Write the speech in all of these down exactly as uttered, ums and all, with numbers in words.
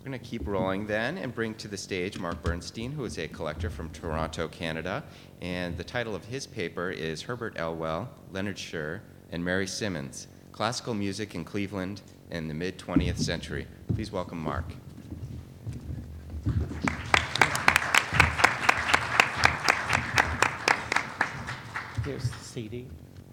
We're going to keep rolling then and bring to the stage Mark Bernstein, who is a collector from Toronto, Canada. And the title of his paper is Herbert Elwell, Leonard Scher, and Mary Simmons, Classical Music in Cleveland in the mid-twentieth century. Please welcome Mark. Here's the C D.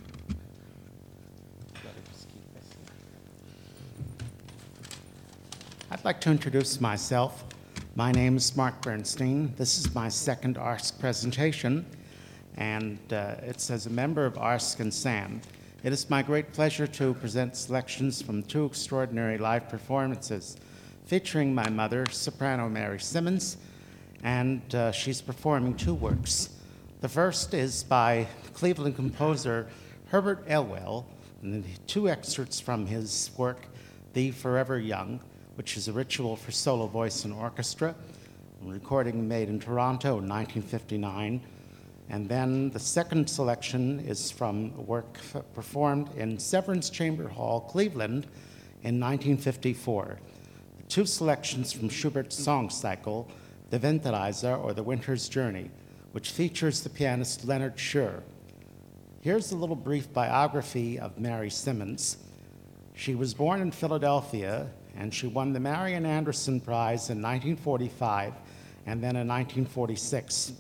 I'd like to introduce myself. My name is Mark Bernstein. This is my second A R S C presentation, and uh, it's as a member of A R S C and SAM. It is my great pleasure to present selections from two extraordinary live performances featuring my mother, soprano Mary Simmons, and uh, she's performing two works. The first is by Cleveland composer Herbert Elwell, and two excerpts from his work, The Forever Young, which is a ritual for solo voice and orchestra, a recording made in Toronto in nineteen fifty-nine. And then the second selection is from a work f- performed in Severance Chamber Hall, Cleveland, in nineteen fifty-four. The two selections from Schubert's song cycle, The Winterreise, or The Winter's Journey, which features the pianist Leonard Scher. Here's a little brief biography of Mary Simmons. She was born in Philadelphia, and she won the Marian Anderson Prize in nineteen forty-five and then in nineteen forty-six.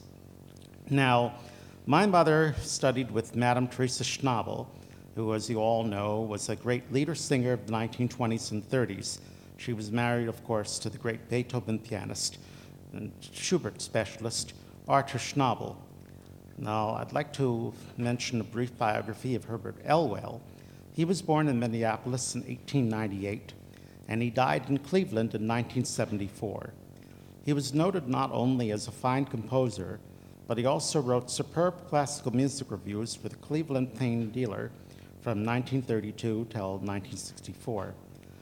Now, my mother studied with Madame Teresa Schnabel, who, as you all know, was a great leader singer of the nineteen twenties and thirties. She was married, of course, to the great Beethoven pianist and Schubert specialist, Arthur Schnabel. Now, I'd like to mention a brief biography of Herbert Elwell. He was born in Minneapolis in eighteen ninety-eight, and he died in Cleveland in nineteen seventy-four. He was noted not only as a fine composer, but he also wrote superb classical music reviews for the Cleveland Plain Dealer from nineteen thirty-two till nineteen sixty-four.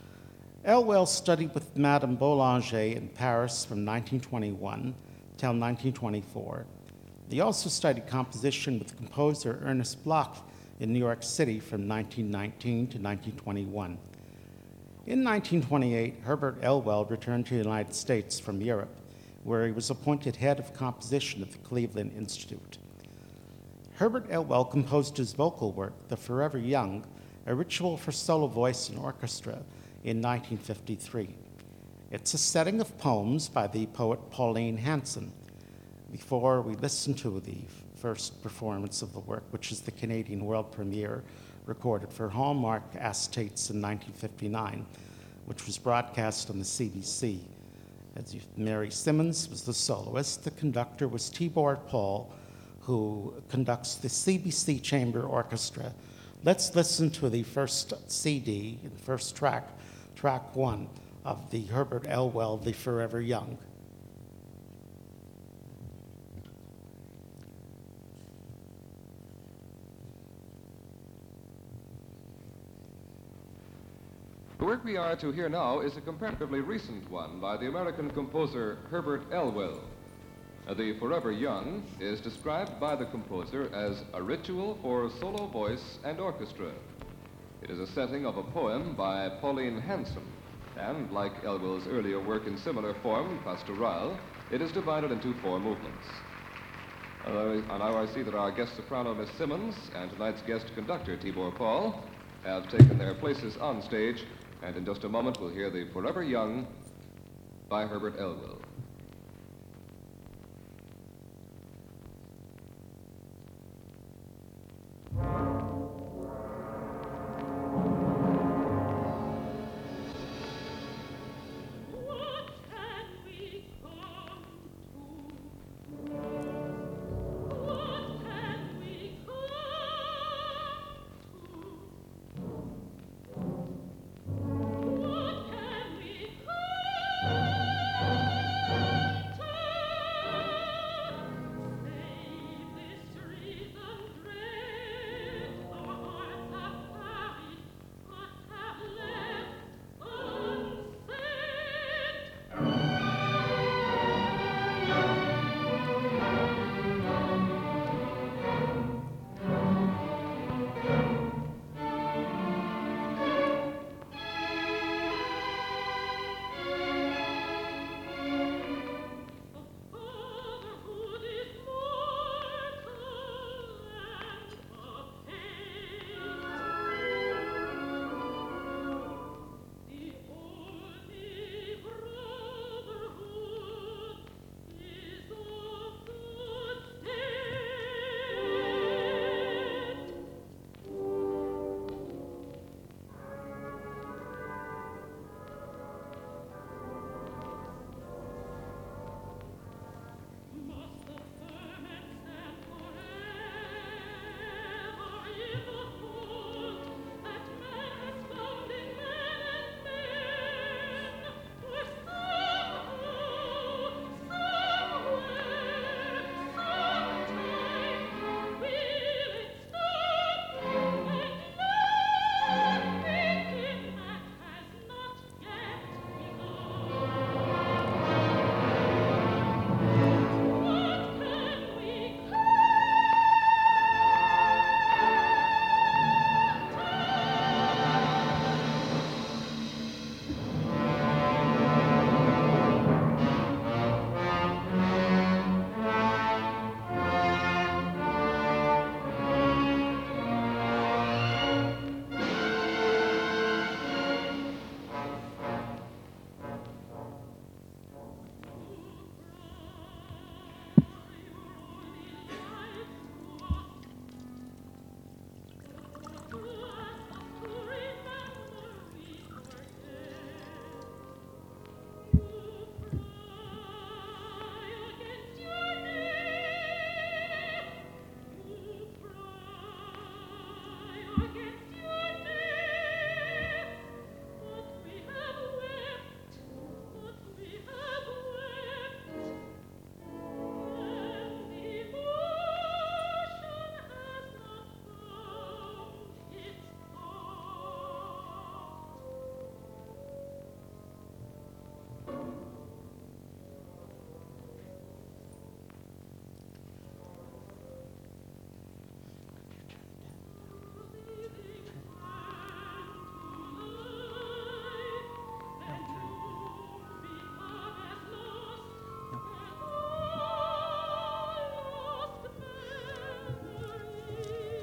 Elwell studied with Madame Boulanger in Paris from nineteen twenty-one till nineteen twenty-four. He also studied composition with composer Ernest Bloch in New York City from nineteen nineteen to nineteen twenty-one. In nineteen twenty-eight, Herbert Elwell returned to the United States from Europe, where he was appointed head of composition at the Cleveland Institute. Herbert Elwell composed his vocal work, The Forever Young, a ritual for solo voice and orchestra, in nineteen fifty-three. It's a setting of poems by the poet Pauline Hanson. Before we listen to the first performance of the work, which is the Canadian world premiere, recorded for Hallmark acetates in nineteen fifty-nine, which was broadcast on the C B C. As you, Mary Simmons was the soloist. The conductor was Tibor Paul, who conducts the C B C Chamber Orchestra. Let's listen to the first C D, the first track, track one of the Herbert Elwell, The Forever Young. The work we are to hear now is a comparatively recent one by the American composer Herbert Elwell. Uh, The Forever Young is described by the composer as a ritual for solo voice and orchestra. It is a setting of a poem by Pauline Hanson, and like Elwell's earlier work in similar form, Pastorale, it is divided into four movements. Uh, and now I see that our guest soprano, Miss Simmons, and tonight's guest conductor, Tibor Paul, have taken their places on stage. And in just a moment, we'll hear The Forever Young by Herbert Elwell. What can we come to?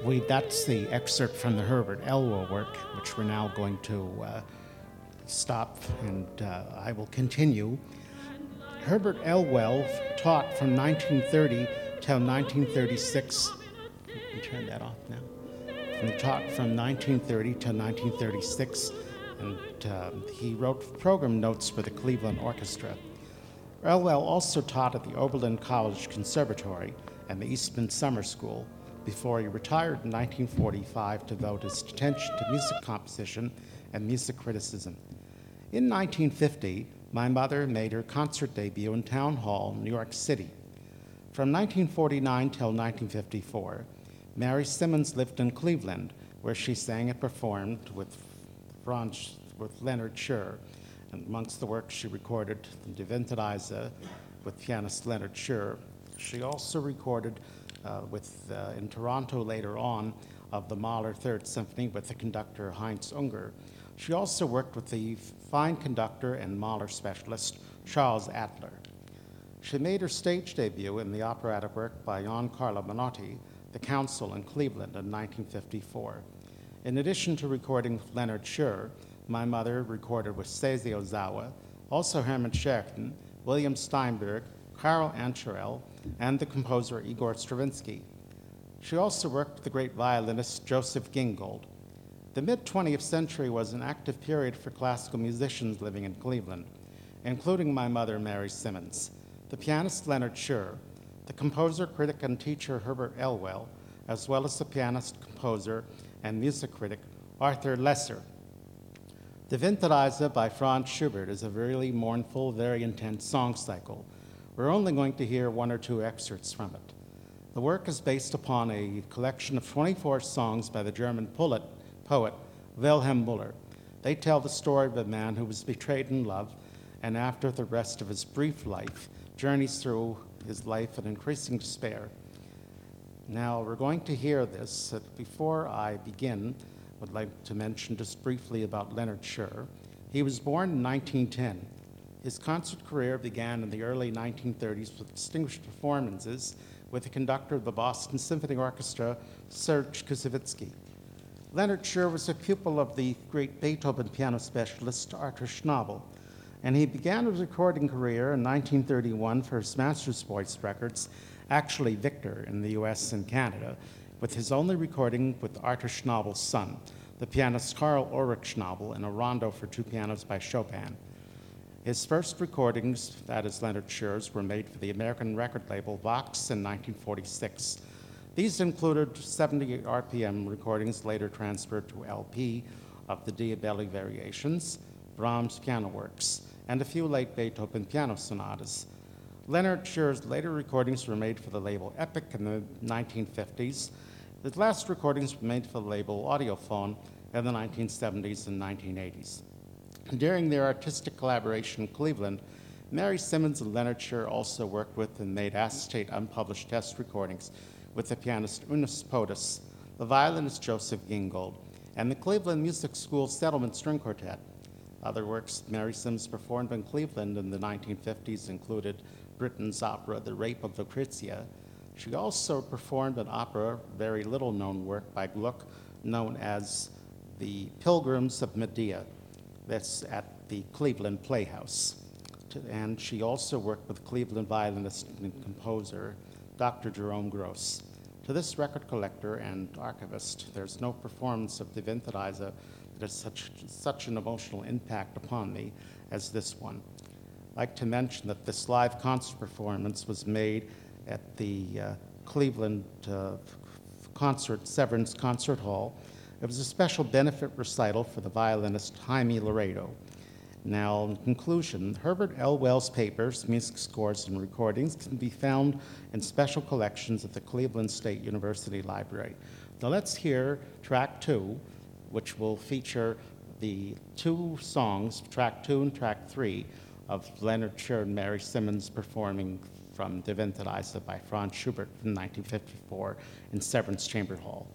we, that's the excerpt from the Herbert Elwell work, which we're now going to uh, stop, and uh, I will continue. Herbert Elwell taught from nineteen thirty till nineteen thirty-six. Let me turn that off now. He taught from nineteen thirty till nineteen thirty-six, and uh, he wrote program notes for the Cleveland Orchestra. Elwell also taught at the Oberlin College Conservatory and the Eastman Summer School before he retired in nineteen forty-five to devote his attention to music composition and music criticism. In nineteen fifty, my mother made her concert debut in Town Hall, New York City. From nineteen forty-nine till nineteen fifty-four, Mary Simmons lived in Cleveland, where she sang and performed with Franz, with Leonard Scher. And amongst the works she recorded, Die Winterreise with pianist Leonard Scher. She also recorded uh, with, uh, in Toronto later on, of the Mahler Third Symphony with the conductor Heinz Unger. She also worked with the fine conductor and Mahler specialist Charles Adler. She made her stage debut in the operatic work by Jan Carlo Menotti, The Council in Cleveland in nineteen fifty-four. In addition to recording with Leonard Scher, my mother recorded with Seiji Ozawa, also Hermann Scherchen, William Steinberg, Karl Ancherel, and the composer Igor Stravinsky. She also worked with the great violinist Joseph Gingold. The mid-twentieth century was an active period for classical musicians living in Cleveland, including my mother, Mary Simmons, the pianist Leonard Scher, the composer, critic, and teacher Herbert Elwell, as well as the pianist, composer, and music critic Arthur Lesser. Die Winterreise by Franz Schubert is a really mournful, very intense song cycle. We're only going to hear one or two excerpts from it. The work is based upon a collection of twenty-four songs by the German poet, poet Wilhelm Müller. They tell the story of a man who was betrayed in love, and after the rest of his brief life, journeys through his life in increasing despair. Now, we're going to hear this. Before I begin, I would like to mention just briefly about Leonard Scher. He was born in nineteen ten. His concert career began in the early nineteen thirties with distinguished performances with the conductor of the Boston Symphony Orchestra, Serge Koussevitzky. Leonard Scher was a pupil of the great Beethoven piano specialist Arthur Schnabel, and he began his recording career in nineteen thirty-one for his master's voice records, actually Victor in the U S and Canada, with his only recording with Arthur Schnabel's son, the pianist Karl Ulrich Schnabel, in a rondo for two pianos by Chopin. His first recordings, that is Leonard Scher's, were made for the American record label Vox in nineteen forty-six. These included seventy-eight R P M recordings later transferred to L P of the Diabelli Variations, Brahms piano works, and a few late Beethoven piano sonatas. Leonard Scher's later recordings were made for the label Epic in the nineteen fifties. The last recordings were made for the label Audiophone in the nineteen seventies and nineteen eighties. During their artistic collaboration in Cleveland, Mary Simmons and Leonard Scher also worked with and made acetate unpublished test recordings with the pianist Eunice Podis, the violinist Joseph Gingold, and the Cleveland Music School Settlement String Quartet. Other works Mary Simmons performed in Cleveland in the nineteen fifties included Britten's opera, The Rape of Lucrezia. She also performed an opera, very little known work by Gluck, known as The Pilgrims of Medea. That's at the Cleveland Playhouse. And she also worked with Cleveland violinist and composer Doctor Jerome Gross. To this record collector and archivist, there's no performance of Die Winterreise that has such, such an emotional impact upon me as this one. I'd like to mention that this live concert performance was made at the uh, Cleveland uh, concert, Severance Concert Hall. It was a special benefit recital for the violinist Jaime Laredo. Now, in conclusion, Herbert Elwell's papers, music scores, and recordings can be found in special collections at the Cleveland State University Library. Now let's hear track two, which will feature the two songs, track two and track three, of Leonard Scher and Mary Simmons performing from Die Winterreise by Franz Schubert from nineteen fifty-four in Severance Chamber Hall.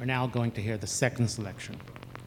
We're now going to hear the second selection.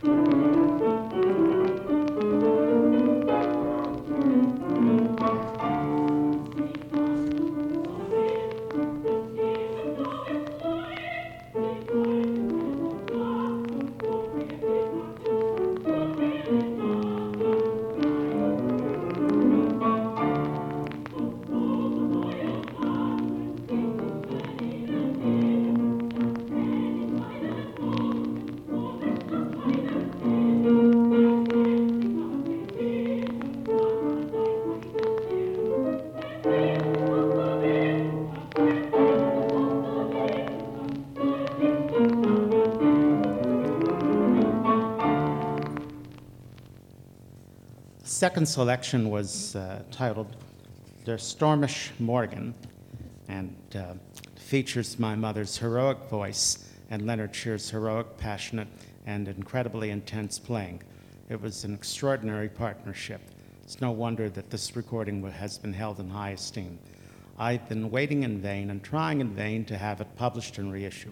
Second selection was uh, titled Der Stormish Morgen, and uh, features my mother's heroic voice and Leonard Shear's heroic, passionate, and incredibly intense playing. It was an extraordinary partnership. It's no wonder that this recording has been held in high esteem. I've been waiting in vain and trying in vain to have it published and reissued.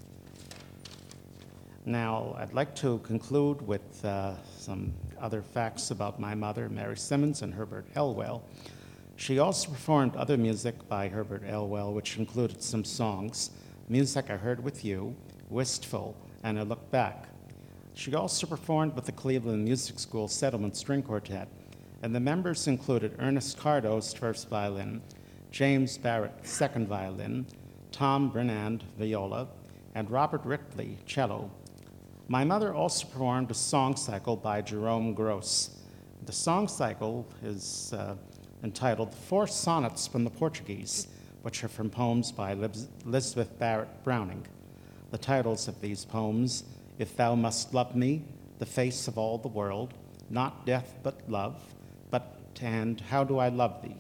Now, I'd like to conclude with uh, some other facts about my mother, Mary Simmons, and Herbert Elwell. She also performed other music by Herbert Elwell, which included some songs, Music I Heard With You, Wistful, and I Look Back. She also performed with the Cleveland Music School Settlement String Quartet, and the members included Ernest Cardoz, first violin, James Barrett, second violin, Tom Bernand, viola, and Robert Ripley, cello. My mother also performed a song cycle by Jerome Gross. The song cycle is uh, entitled Four Sonnets from the Portuguese, which are from poems by Elizabeth Barrett Browning. The titles of these poems, If Thou Must Love Me, The Face of All the World, Not Death But Love, but and How Do I Love Thee?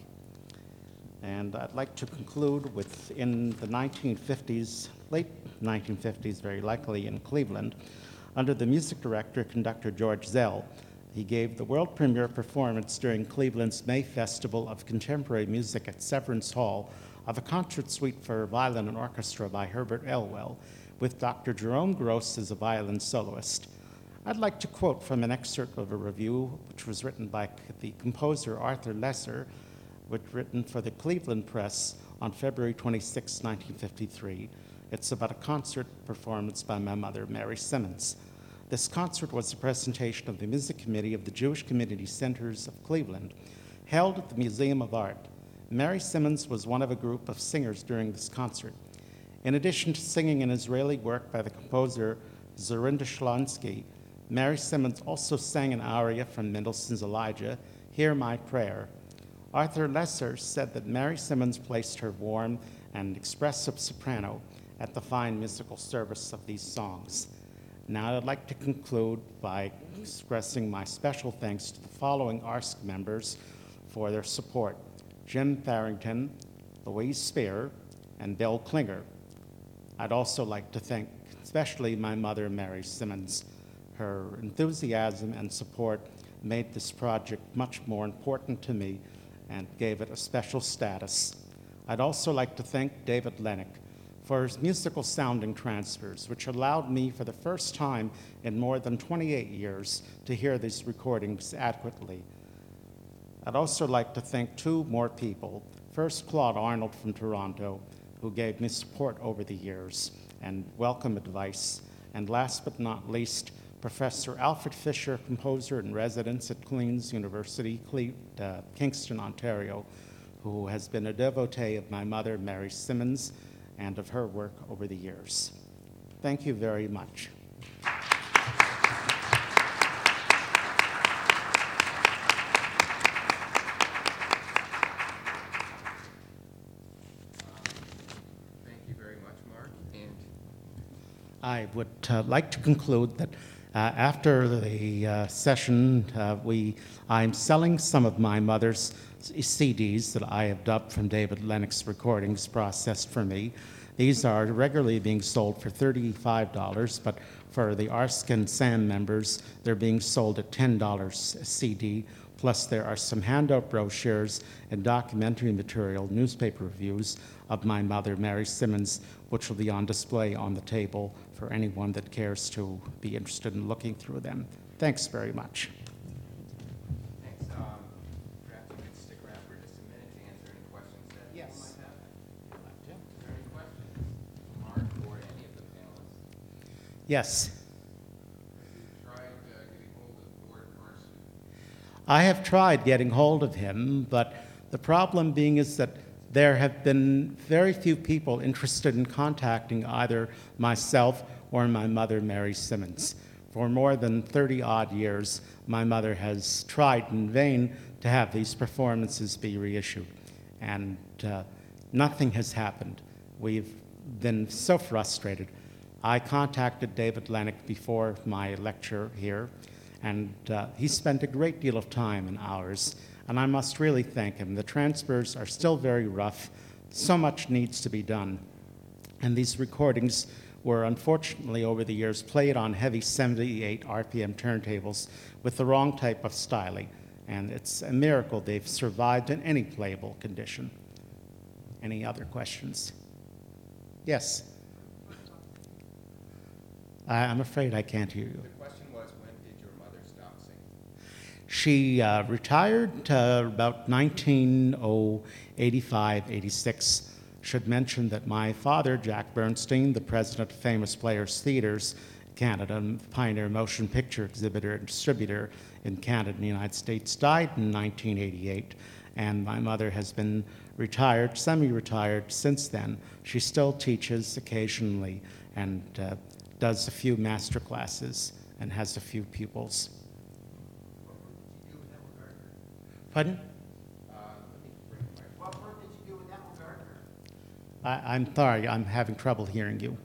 And I'd like to conclude with, in the nineteen fifties, late nineteen fifties very likely in Cleveland, under the music director, conductor George Zell, he gave the world premiere performance during Cleveland's May Festival of Contemporary Music at Severance Hall of a concert suite for violin and orchestra by Herbert Elwell, with Doctor Jerome Gross as a violin soloist. I'd like to quote from an excerpt of a review which was written by the composer Arthur Lesser, which written for the Cleveland Press on February twenty-sixth, nineteen fifty-three. It's about a concert performance by my mother, Mary Simmons. This concert was a presentation of the Music Committee of the Jewish Community Centers of Cleveland, held at the Museum of Art. Mary Simmons was one of a group of singers during this concert. In addition to singing an Israeli work by the composer Zorinda Shlonsky, Mary Simmons also sang an aria from Mendelssohn's Elijah, Hear My Prayer. Arthur Lesser said that Mary Simmons placed her warm and expressive soprano at the fine musical service of these songs. Now I'd like to conclude by expressing my special thanks to the following A R S C members for their support: Jim Farrington, Louise Spear, and Bill Klinger. I'd also like to thank especially my mother, Mary Simmons. Her enthusiasm and support made this project much more important to me and gave it a special status. I'd also like to thank David Lennox for his musical sounding transfers, which allowed me for the first time in more than twenty-eight years to hear these recordings adequately. I'd also like to thank two more people. First, Claude Arnold from Toronto, who gave me support over the years and welcome advice. And last but not least, Professor Alfred Fisher, composer in residence at Queen's University, Cle- uh, Kingston, Ontario, who has been a devotee of my mother, Mary Simmons, and of her work over the years. Thank you very much. Thank you very much, Mark. And I would uh, like to conclude that uh, after the uh, session, uh, we, I'm selling some of my mother's C Ds that I have dubbed from David Lennox recordings processed for me. These are regularly being sold for thirty-five dollars, but for the A R S C and SAM members, they're being sold at ten dollars a C D Plus, there are some handout brochures and documentary material, newspaper reviews of my mother, Mary Simmons, which will be on display on the table for anyone that cares to be interested in looking through them. Thanks very much. Thanks. Um, perhaps you could stick around for just a minute to answer any questions that Yes. you might have. Is there any questions, Mark, or any of the panelists? Yes. You tried uh, getting hold of Gordon Marston. I have tried getting hold of him, but the problem being is that there have been very few people interested in contacting either myself or my mother, Mary Simmons. For more than thirty odd years, my mother has tried in vain to have these performances be reissued, and uh, nothing has happened. We've been so frustrated. I contacted David Lennox before my lecture here, and uh, he spent a great deal of time and hours, and I must really thank him. The transfers are still very rough. So much needs to be done. And these recordings were unfortunately over the years played on heavy seventy-eight R P M turntables with the wrong type of styling, and it's a miracle they've survived in any playable condition. Any other questions? Yes? I- I'm afraid I can't hear you. The question was, when did your mother stop singing? She uh, retired uh, about nineteen eighty-five, eighty-six. Should mention that my father, Jack Bernstein, the president of Famous Players Theatres Canada, and pioneer motion picture exhibitor and distributor in Canada and the United States, died in nineteen eighty-eight. And my mother has been retired, semi-retired since then. She still teaches occasionally and uh, does a few master classes and has a few pupils. Pardon? What work did you do with Emil Gardner? I, I'm sorry, I'm having trouble hearing you.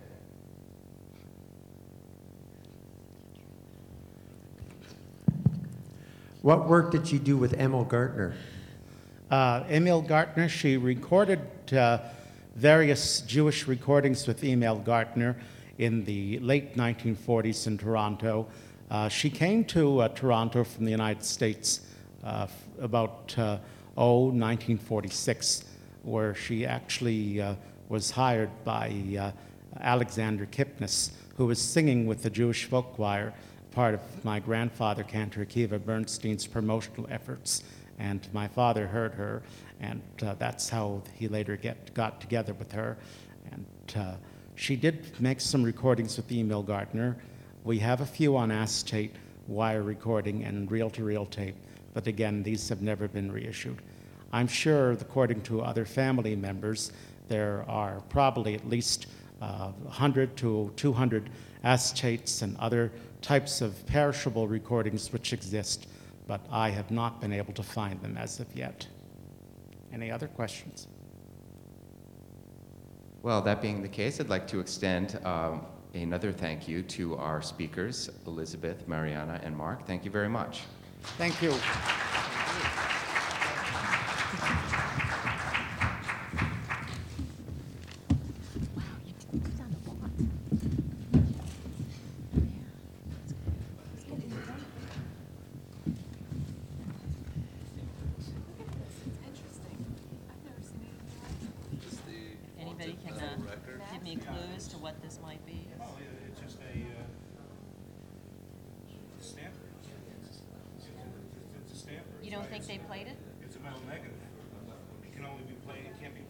What work did you do with Emil Gardner? Uh, Emil Gartner, she recorded uh, various Jewish recordings with Emil Gartner in the late nineteen forties in Toronto. Uh, she came to uh, Toronto from the United States uh, f- about uh, oh, nineteen forty-six, where she actually uh, was hired by uh, Alexander Kipnis, who was singing with the Jewish folk choir, part of my grandfather, Cantor Akiva Bernstein's promotional efforts. And my father heard her, and uh, that's how he later get, got together with her. And uh, she did make some recordings with Emil Gardner. We have a few on acetate, wire recording, and reel-to-reel tape, but again, these have never been reissued. I'm sure, according to other family members, there are probably at least uh, one hundred to two hundred acetates and other types of perishable recordings which exist, but I have not been able to find them as of yet. Any other questions? Well, that being the case, I'd like to extend um, another thank you to our speakers, Elizabeth, Mariana, and Mark. Thank you very much. Thank you. Anybody can uh, give me clues to what this might be? Oh, yeah, it's just a uh, stamper. It's, it's, it's a stamper. You don't think they played it? It's a metal negative. It can only be played, it can't be